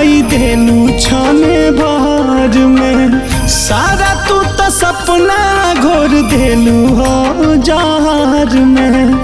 कई देलू छाने भर में, सारा तू तो सपना घोर देलू हो जार में,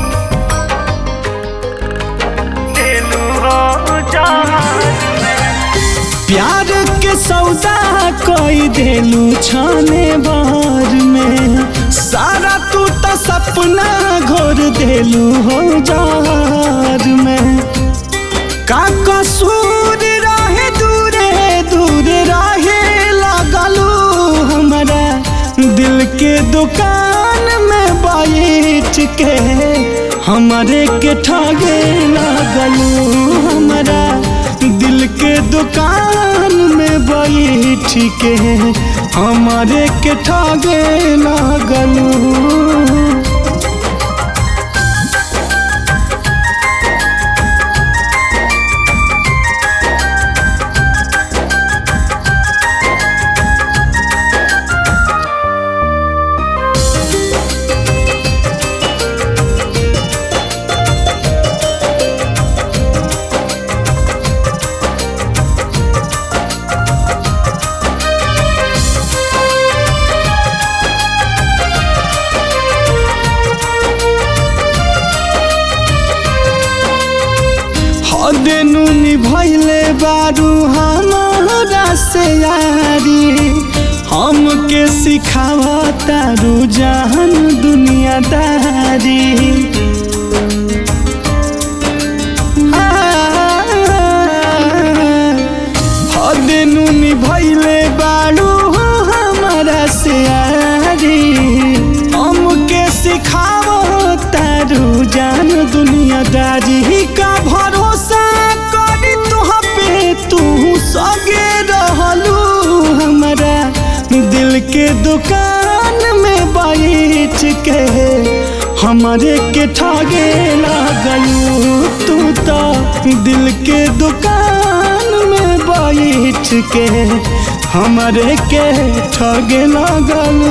देलू हो जार में। प्यार के सौदा कई देलू छाने भर में, सारा तू तो सपना घोर देलू हो जार में। का कसूर रहे दूरे दूरे रहे लगलू, हमारा दिल के दुकान में बैठ के हमारे के ठगे लगलू, हमारा दिल के दुकान में बैठ के हमारे के ठगे लगलू। देनु निभैले बारू हमारा से यारी, हमके सिखावा तारू जहान दुनियादारी। देनु निभैले बारू हमारा से यारी, हमके सिखावा तारू जहान दुनियादारी। का भरोसा करी तुहा पे तू सगे रहलू, हमारा दिल के दुकान में बैठ के हमारे के ठगे लगलू। तू तो दिल के दुकान में बैठ के हमारे के ठगे लगलू।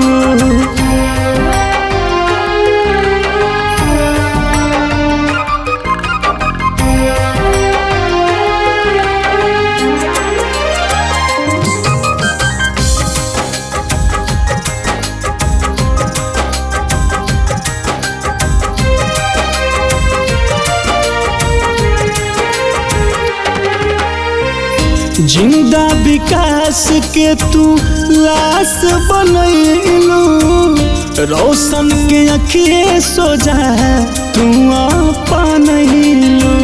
जिंदा विकास के तू लाश बनैलू, रोशन के अखिए सोजा तू अपनैलू।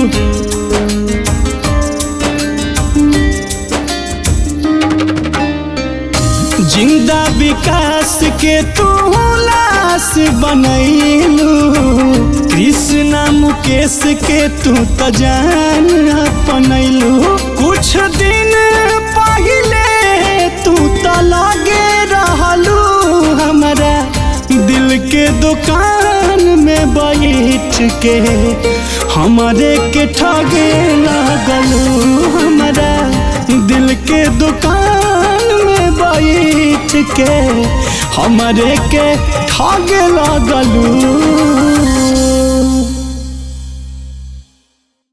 जिंदा विकास के तू लाश बनैलू, कृष्णा मुकेश के तू तो जान अपनैलू। कुछ दिन पहले तू तो लगे रहलू, हमारा दिल के दुकान में बैठ के हमारे के ठगे लगलू, हमारा दिल के दुकान में बैठ के हमारे के ठगे लगलू।